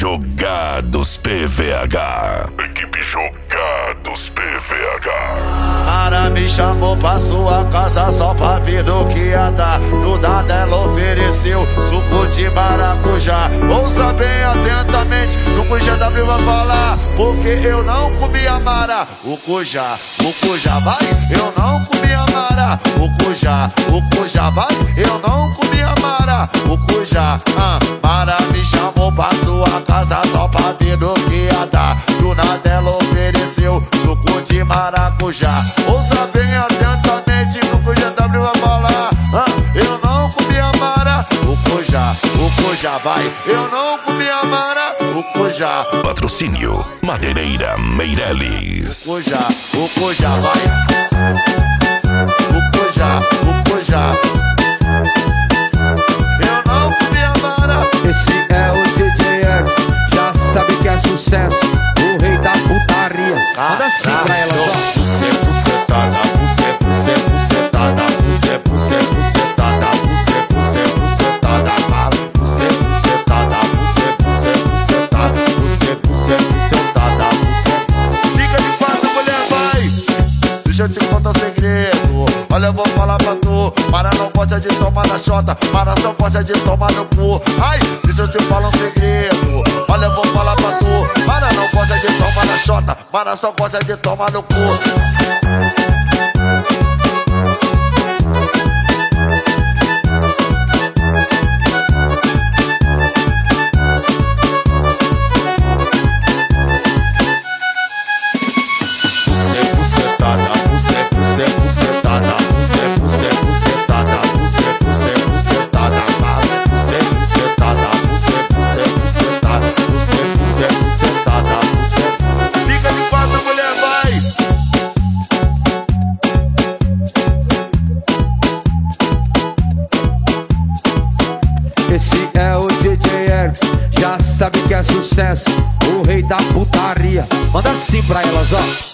Jogados PVH. Equipe Jogados PVH. Mara me chamou pra sua casa só pra ver no que ia dar. Do nada ela ofereceu suco de maracujá. Ouça bem atentamente no que o GW vai falar, porque eu não comi a Mara. O Cujá vai, eu não comi a Mara. O Cujá vai, eu não comi a Mara. O Cujá, Mara me chamou pra sua casa só pra ver no que ia dar. Do nada ela ofereceu suco de maracujá. Ouça bem atentamente no que o GW vai falar, eu não comi a Mara. O Cujá vai, eu não comi a Mara. O Cujá. Patrocínio Madeireira Meireles. O Cujá vai. O Cujá. Eu não comi a Mara. Esse é o DJ X, já sabe que é sucesso, o rei da putaria. Manda assim pra elas, ó. Deixa eu te contar um segredo, olha eu vou falar pra tu. Mara não gosta de tomar na chota, Mara só gosta de tomar no cu. Ai, deixa eu te falar um segredo, olha eu vou falar pra tu. Mara não gosta de tomar na chota, Mara só gosta de tomar no cu. Esse é o DJ X, já sabe que é sucesso, o rei da putaria. Manda assim pra elas, ó.